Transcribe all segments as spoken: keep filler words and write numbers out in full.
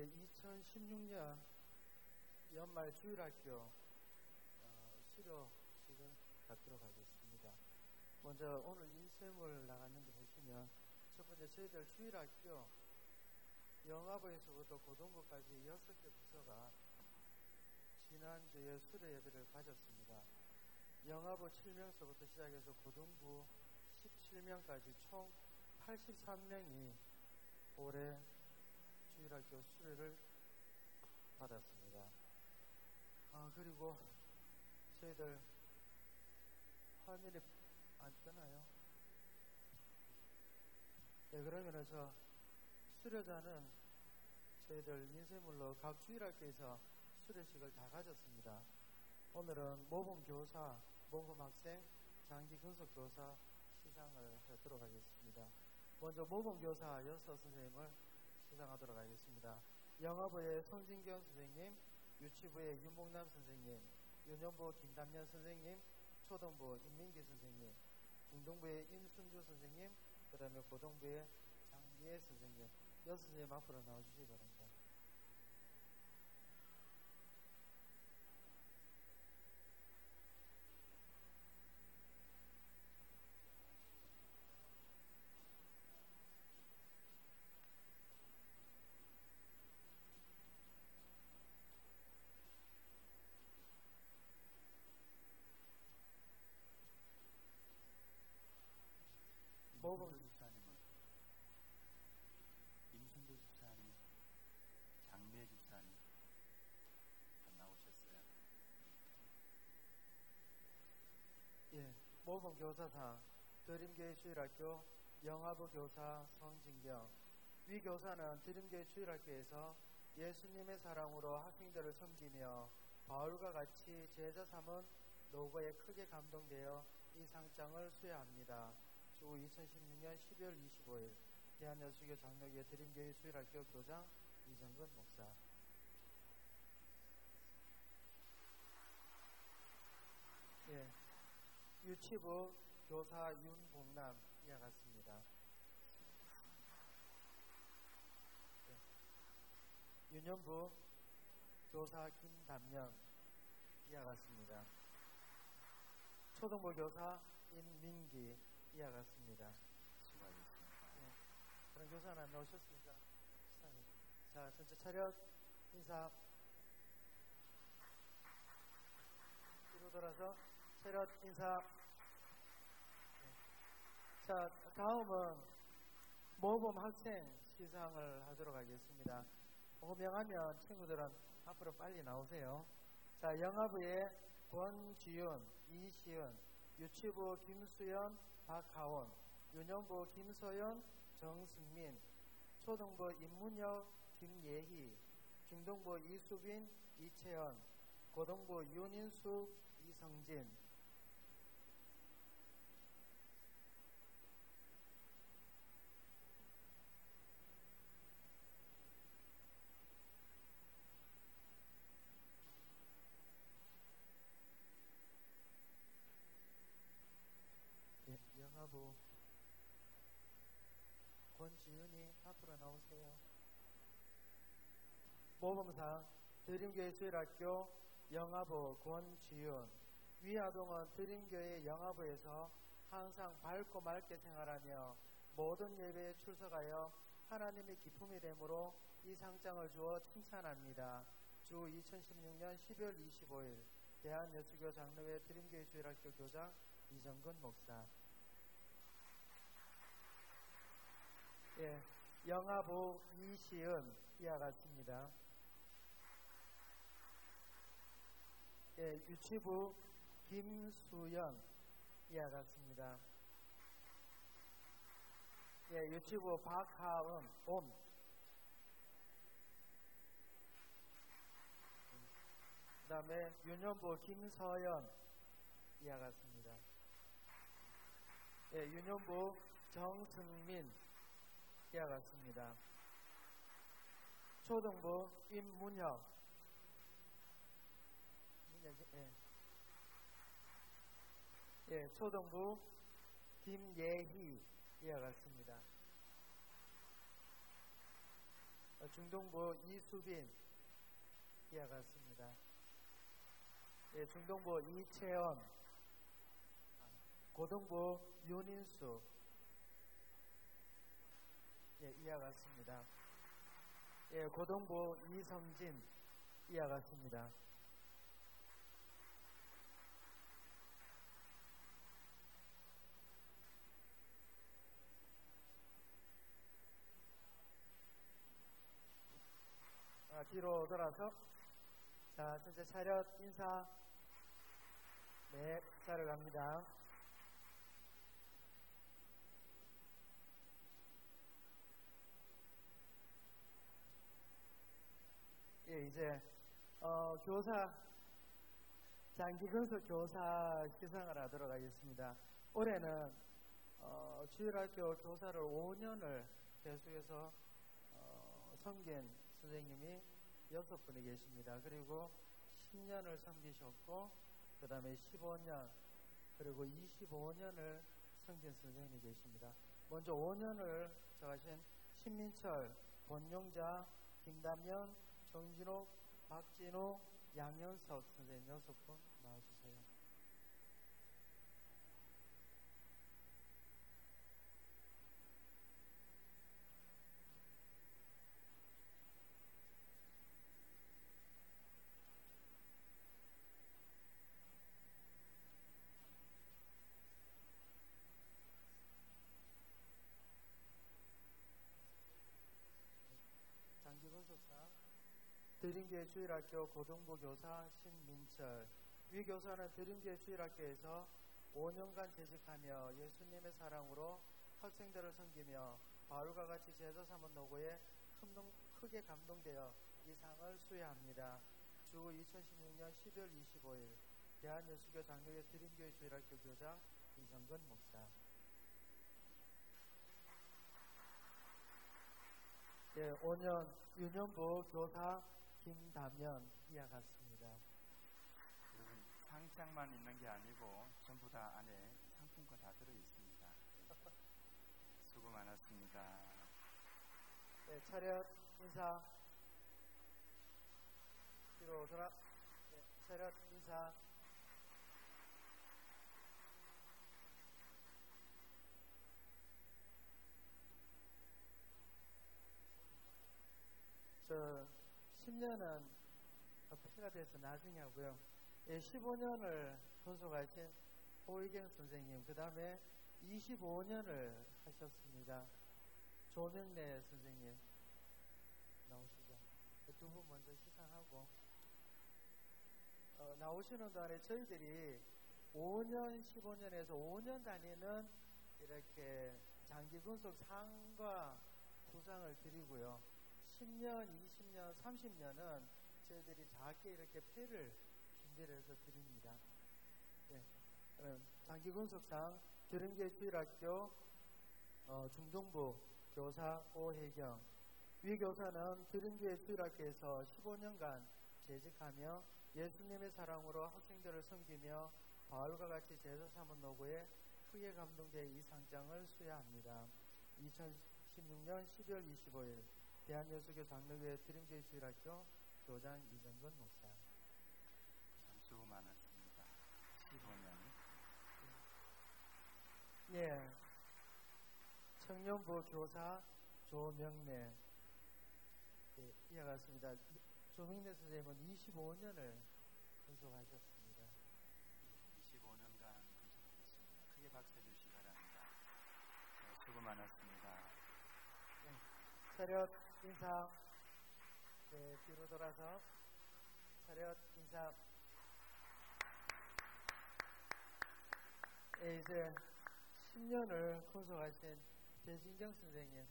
이천십육 년 연말 주일학교 어, 수료식을 갖도록 하겠습니다. 먼저 오늘 인쇄물 나갔는데 보시면 첫 번째 저희들 주일학교 영화부에서부터 고등부까지 여섯 개 부서가 지난주에 수료 예배를 가졌습니다. 영화부 칠 명서부터 시작해서 고등부 십칠 명까지 총 팔십삼 명이 올해 주일학교 수료를 받았습니다. 아, 그리고 저희들 화면이 안 뜨나요? 네, 그러면은 저 수료자는 저희들 인쇄물로 각 주일학교에서 수료식을 다 가졌습니다. 오늘은 모범교사, 모범학생, 장기근속교사 시상을 하도록 하겠습니다. 먼저 모범교사 여섯 선생님을 시상하도록 하겠습니다. 영화부의 손진경 선생님, 유치부의 윤봉남 선생님, 유년부 김담년 선생님, 초등부 임민기 선생님, 중등부의 임순주 선생님, 그 다음에 고등부의 장미애 선생님, 여섯 선생님 앞으로 나와주시기 바랍니다. 모범 집사님은 임순도 집사님, 장미애 집사님 안 나오셨어요? 예, 모범 교사상 드림교회 주일학교 영화부 교사 성진경. 위 교사는 드림교회 주일학교에서 예수님의 사랑으로 학생들을 섬기며 바울과 같이 제자 삼은 노고에 크게 감동되어 이 상장을 수여합니다. 주 이천십육 년 십이월 이십오일 대한여수교 장로교회 드림교회 주일학교 교장 이정근 목사. 예, 유치부 교사 윤봉남 이와 같습니다. 예, 유년부 교사 김담년 이와 같습니다. 초등부 교사 임민기 이와 같습니다. 수고하셨습니다. 예, 그런 교사는 안 나오셨습니까? 자, 전체 차렷 인사. 뒤로 돌아서 차렷 인사. 예. 자, 다음은 모범 학생 시상을 하도록 하겠습니다. 호명하면 친구들은 앞으로 빨리 나오세요. 자, 영화부의 권지윤, 이시은, 유치부 김수연, 박하원, 유년부 김서연, 정승민, 초등부 임문혁, 김예희, 중등부 이수빈, 이채연, 고등부 윤인숙, 이성진. 예, 영화부 권지윤이 앞으로 나오세요. 모범상 드림교회 주일학교 영화부 권지윤. 위 아동은 드림교회 영화부에서 항상 밝고 맑게 생활하며 모든 예배에 출석하여 하나님의 기쁨이 되므로 이 상장을 주어 칭찬합니다. 주 이천십육 년 십이월 이십오일 대한여수교 장로회 드림교회 주일학교 교장 이정근 목사. 예, 영화부 이시은 이와 같습니다. 예, 유치부 김수연 이와 같습니다. 예, 유치부 박하은 옴. 그 다음에 유년부 김서연 이와 같습니다. 예, 유년부 정승민 이와 같습니다. 초등부 임문혁. 예. 예, 초등부 김예희 이와 같습니다. 중동부 이수빈 이와 같습니다. 예, 중동부 이채원, 고등부 윤인수 예, 이와 같습니다. 예, 고등부 이성진 이와 같습니다. 아, 뒤로 돌아서 자, 전체 차렷 인사. 네, 차를 갑니다. 예, 이제 어, 교사 장기근석 교사 시상을 하도록 하겠습니다. 올해는 어, 주일학교 교사를 오 년을 계속해서 어, 섬긴 선생님이 여섯 분이 계십니다. 그리고 십 년을 섬기셨고 그 다음에 십오 년 그리고 이십오 년을 섬긴 선생님이 계십니다. 먼저 오 년을 저하신 신민철, 권용자, 김담연, 정진옥, 박진우, 양현석 선생님 여섯 분 나와주세요. 장기근속상 드림교회 주일학교 고등부 교사 신민철, 위 교사는 드림교회 주일학교에서 오 년간 재직하며 예수님의 사랑으로 학생들을 섬기며 바울과 같이 제자 삼은 노고에 크게 감동되어 이 상을 수여합니다. 주 이천십육 년 십이월 이십오일 대한예수교 장로교 드림교회 주일학교 교장 이정근 목사. 예, 오 년 유년부 교사 김담연 이와 같습니다. 여러분, 상장만 있는 게 아니고 전부 다 안에 상품권 다 들어 있습니다. 수고 많았습니다. 네, 차렷 인사. 뒤로 돌아. 네, 차렷 인사. 저 십 년은 폐가 돼서 나중에 하고요. 예, 십오 년을 건속하신 호의경 선생님, 그 다음에 이십오 년을 하셨습니다. 조명래 선생님 나오시죠. 두 분 먼저 시상하고 어, 나오시는 동안에 저희들이 오 년, 십오 년에서 오 년 단위는 이렇게 장기근속 상과 부상을 드리고요. 십 년, 이십 년, 삼십 년은 저희들이 작게 이렇게 패를 준비를 해서 드립니다. 네. 장기근속상 드림교회 주일학교 어, 중동부 교사 오혜경, 위 교사는 드림교회 주일학교에서 십오 년간 재직하며 예수님의 사랑으로 학생들을 섬기며 바울과 같이 제자 삼은 노고에 크게 감동되어 이 상장을 수여합니다. 이천십육 년 십이월 이십오일 대한예수교 장로교회 드림교회 주일학교 교장 이정근 목사. 참 수고 많았습니다. 십오 년. 예. 청년부 교사 조명래. 예, 이와 같습니다. 조명래 선생님은 이십오 년을 근속하셨습니다. 이십오 년간 근속하셨습니다. 크게 박수해 주시기 바랍니다. 네, 수고 많았습니다. 네. 차렷 인사. 네, 뒤로 돌아서 차렷 인사. 네, 이제 십 년을 근속하신 배진경 선생님.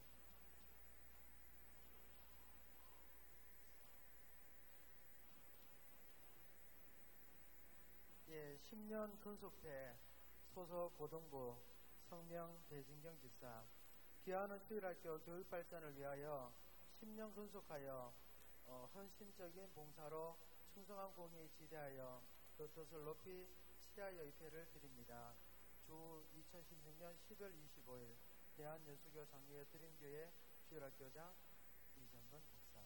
예, 십 년 근속대 소속 고등부 성명 배진경 집사. 귀하는 주일학교 교육발전을 위하여 십 년 근속하여 어, 헌신적인 봉사로 충성한 공의에 지대하여 그 뜻을 높이 치하여 입회를 드립니다. 주 이천십육 년 십이월 이십오일 대한예수교 장로교 드림교회 주일학교장 이정근 목사.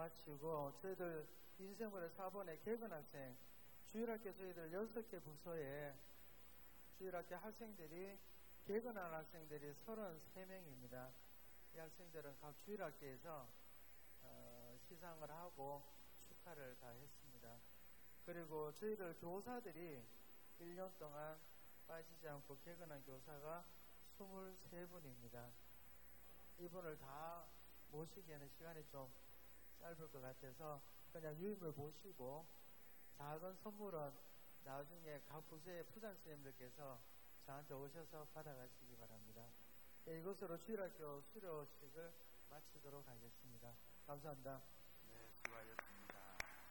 마치고 저희들 인생물의 사 번의 개근학생 주일학교 저희들 여섯 개 부서에 주일학교 학생들이 개근한 학생들이 서른세 명입니다. 이 학생들은 각 주일학교에서 어, 시상을 하고 축하를 다 했습니다. 그리고 저희들 교사들이 일 년 동안 빠지지 않고 개근한 교사가 스물세 분입니다. 이분을 다 모시기에는 시간이 좀 짧을 것 같아서 그냥 유임을 모시고 작은 선물은 나중에 각 부서의 부장 선생님들께서 저한테 오셔서 받아가시기 바랍니다. 네, 이것으로 주일학교 수료식을 마치도록 하겠습니다. 감사합니다. 네, 수고하셨습니다.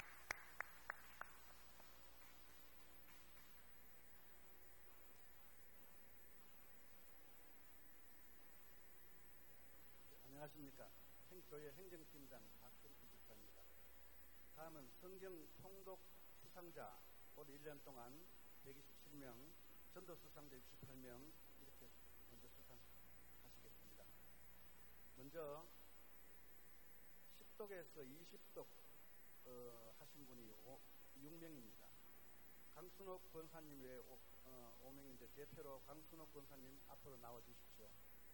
안녕하십니까. 교회 행정팀장 박성필 집사입니다. 다음은 성경 통독 수상자 올 일 년 동안 백이십칠 명, 전도 수상자 육십팔 명 이렇게 먼저 수상하시겠습니다. 먼저 십 독에서 이십 독 어, 하신 분이 오, 육 명입니다. 강순옥 권사님 외에 오, 어, 오 명인데 대표로 강순옥 권사님 앞으로 나와 주십시오.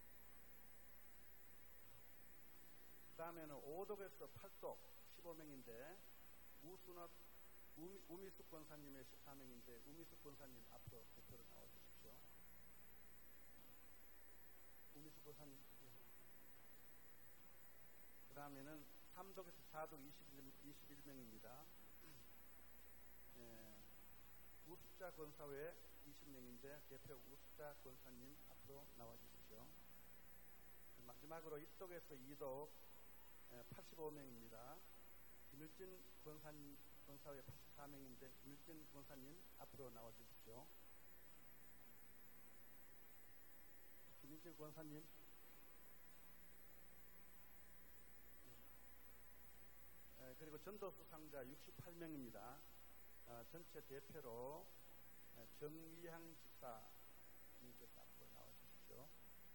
그 다음에는 오 독에서 팔 독 십오 명인데 우순옥 우미, 우미숙 권사님의 십사 명인데 우미숙 권사님 앞으로 대표로 나와 주십시오. 우미숙 권사님. 그 다음에는 삼 독에서 사 독 이십일 명입니다. 예, 우숙자 권사회 이십 명인데 대표 우숙자 권사님 앞으로 나와 주십시오. 마지막으로 일 독에서 이 독 팔십오 명입니다. 김일진 권사님, 권사회 팔십사 명인데 김일진 권사님 앞으로 나와 주십시오. 김일진 권사님. 네. 그리고 전도 수상자 육십팔 명입니다. 어, 전체 대표로 정위향 집사님께서 앞으로 나와 주십시오.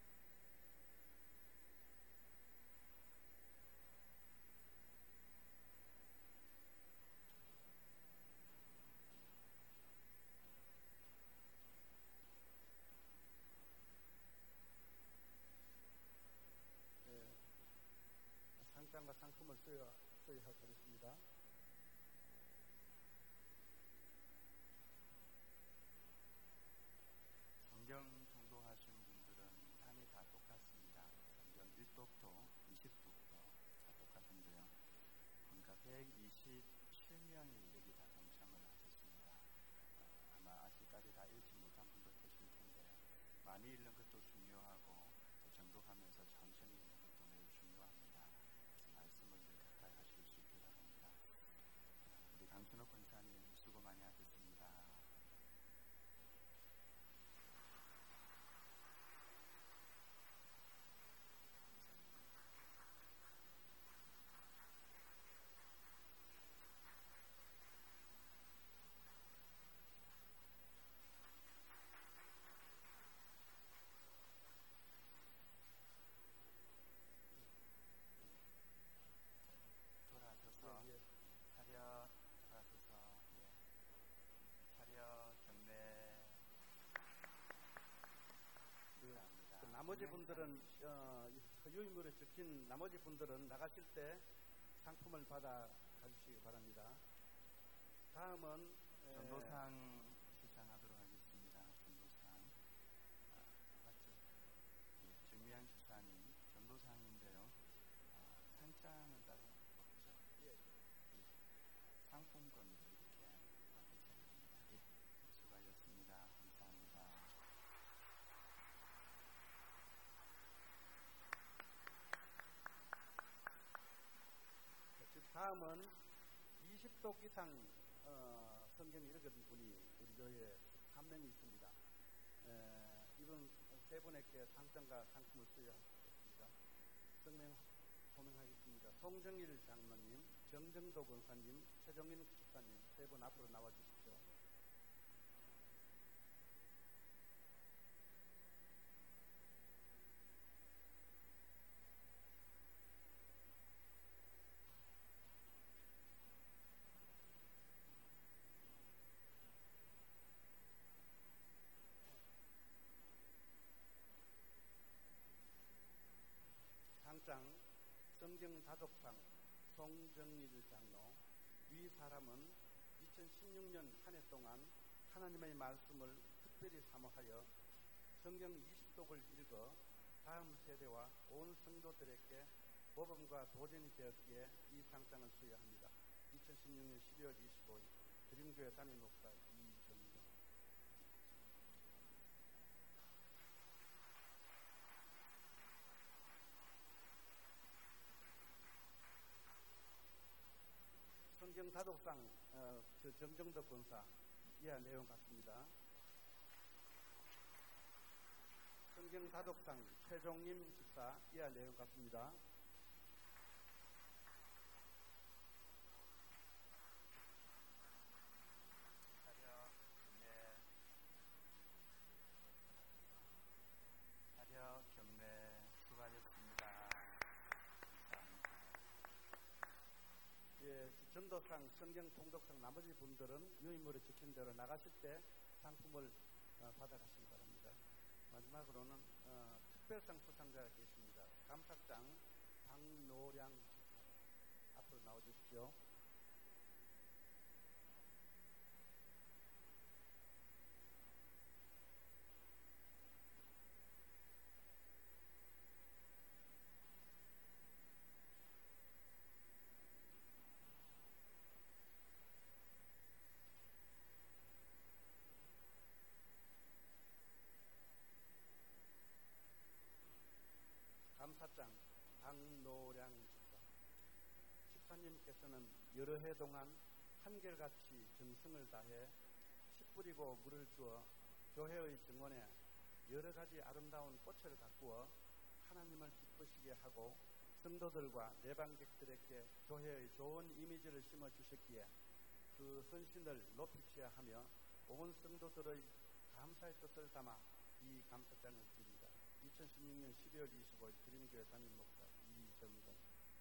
상장과 상품을 써야, 써야 하겠습니다. 성경 통독하신 분들은 상이 다 똑같습니다. 성경 일 독도 이십 독도 다 똑같은데요. 그러니까 백이십칠 명이 여기 다 동참을 하셨습니다. 어, 아마 아직까지 다 읽지 못한 분도 계실 텐데 많이 읽는 것도 중요하고 또 정독하면서 천천히 읽는 것도 매우 중요합니다. 말씀을 가까이 하실 수 있기 바랍니다. 우리 강순옥 권사님 수고 많이 하셨습니다. 돌아서서 예, 예. 차렷 돌아서서 예. 차렷 경례. 감사합니다. 그 나머지 분들은 어, 유인물에 적힌 나머지 분들은 나가실 때 상품을 받아 가주시기 바랍니다. 다음은 에, 전도상 시상하도록 하겠습니다. 전도상. 아, 맞죠? 예, 정미양 집사님 전도상인데요. 아, 상장은 따로 없죠. 예. 예. 상품권으로 이렇게 받으셔야 됩니다. 예. 수고하셨습니다. 감사합니다. 다음은 이십 독 이상 어, 성경을 읽은 분이 우리 교회에 한 명이 있습니다. 에, 이분 세 분에게 상장과 상품을 수여하겠습니다. 성명 호명하겠습니다. 송정일 장로님, 정정도 권사님, 최종인 집사님 세 분 앞으로 나와 주십시오. 성경 다독상 송정일 장로, 위 사람은 이천십육 년 한 해 동안 하나님의 말씀을 특별히 사모하여 성경 이십 독을 읽어 다음 세대와 온 성도들에게 모범과 도전이 되었기에 이 상장을 수여합니다. 이천십육 년 십이월 이십오일 드림교회 담임 목사 이정경. 성경 다독상 어, 저 정정덕 권사 이하 내용 같습니다. 성경 다독상 최종임 집사 이하 내용 같습니다. 사려 경례 사려 경례 수고하셨습니다. 감사합니다. 예, 전도상, 성경 통독상 나머지 분들은 유의무를 지킨 대로 나가실 때 상품을 어, 받아가시기 바랍니다. 마지막으로는 어, 특별상 수상자가 계십니다. 감사장 박노량 앞으로 나와주십시오. 감사장 박노량 집사. 집사님께서는 여러 해 동안 한결같이 정성을 다해 씨 뿌리고 물을 주어 교회의 정원에 여러 가지 아름다운 꽃을 가꾸어 하나님을 기쁘시게 하고 성도들과 내방객들에게 교회의 좋은 이미지를 심어주셨기에 그 헌신을 높이셔야 하며 온 성도들의 감사의 뜻을 담아 이 감사장을 드립니다. 이천십육 년 십이월 이십오일 드림교회 담임 목사 이정동.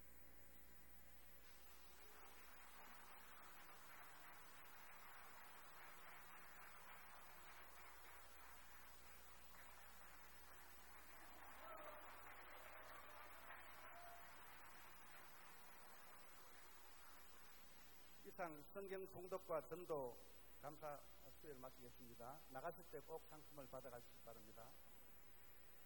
이상 성경 통독과 전도 감사 수혜를 마치겠습니다. 나가실 때 꼭 상품을 받아가시기 바랍니다.